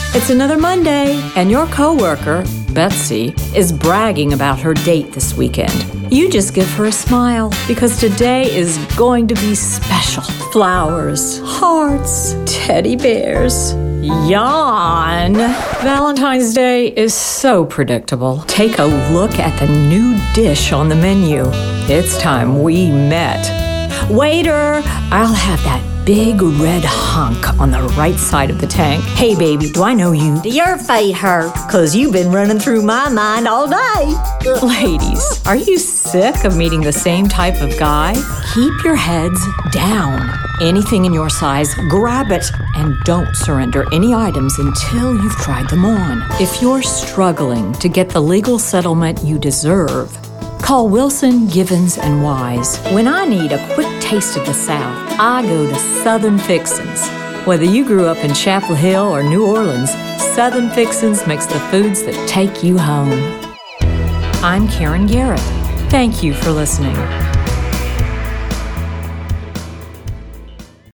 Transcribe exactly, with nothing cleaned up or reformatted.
It's another Monday, and your coworker, Betsy, is bragging about her date this weekend. You just give her a smile, because today is going to be special. Flowers, hearts, teddy bears. Yawn. Valentine's Day is so predictable. Take a look at the new dish on the menu. It's time we met. Waiter, I'll have that big red hunk on the right side of the tank. Hey, baby, do I know you? Do your feet hurt? Cause you've been running through my mind all day. Ladies, are you sick of meeting the same type of guy? Keep your heads down. Anything in your size, grab it, and don't surrender any items until you've tried them on. If you're struggling to get the legal settlement you deserve, call Wilson, Givens, and Wise. When I need a quick taste of the South, I go to Southern Fixins. Whether you grew up in Chapel Hill or New Orleans, Southern Fixins makes the foods that take you home. I'm Karen Garrett. Thank you for listening.